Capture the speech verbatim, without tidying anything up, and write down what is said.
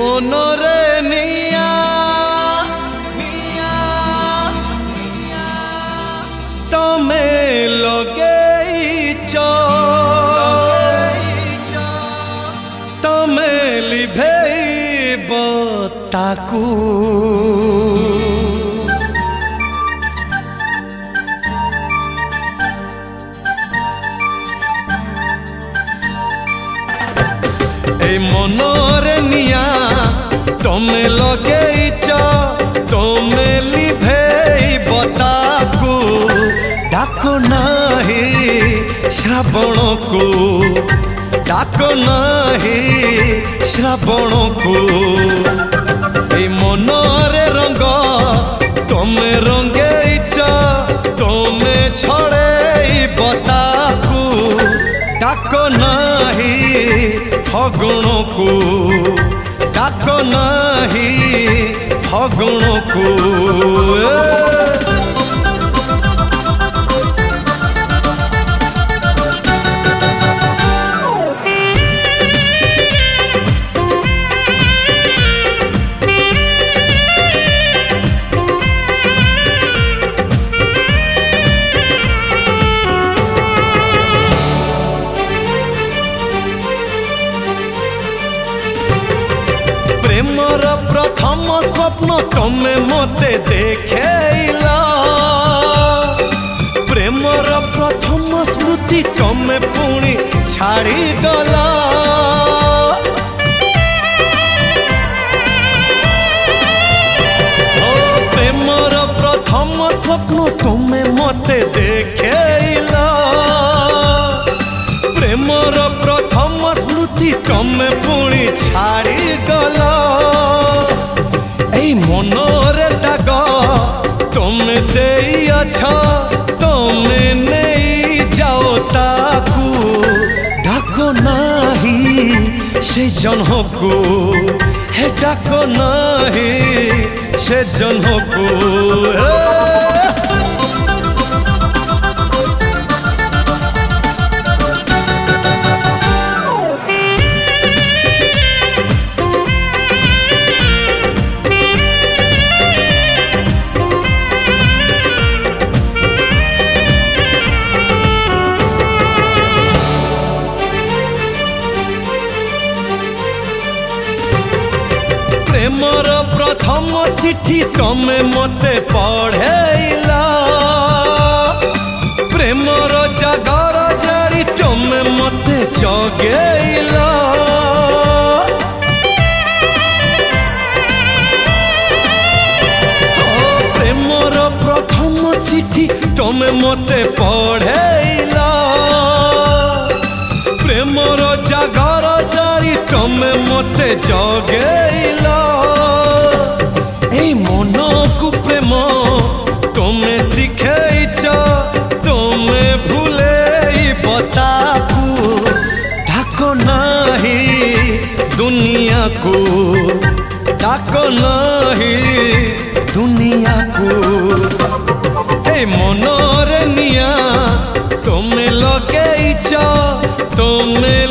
মনরে নিয়া নিয়া নিয়া তমে লগেইছ তমে লিভেইব তাকু এই মনরে নিয়া তমে লগেইছ তমে লিভেইব তাকু ডাক নাহি শ্রাবণকু ডাক নাহি শ্রাবণকু এই মনরে রঙ্গ তমে রঙ্গেইছ তমে ছড়েইব তাকু ডাক নাহি ফগুণকু ডাক নাহি ফগুণকু प्रेमर प्रथम स्वप्न तमे मते देखेला प्रेमर प्रथम स्मृति तमे पुणी छाड़ी गला प्रेमर प्रथम स्वप्न तमे मते देखेला प्रेमर प्रथम स्मृति तमे पुणी छाड़ी गला मनरे दाग तमे देइछ तमे नहीं जाओ ताकू डाक नाही से जनहकू हे डाक नाही से जनहकू प्रेमर प्रथम चिठी तमे मते पढ़ेला प्रेमर जागर जारी तमे मते जगेला प्रेमर प्रथम चिठी तमे मते पढ़ेला प्रेमर जागर जारी तमे मते जगेला मन को प्रेम तमे शिखेइछ तमे भूलेइब ताकू डाक नाही दुनिया को डाक नाही दुनिया को ए मनरे निया तमे लगेइछ तमे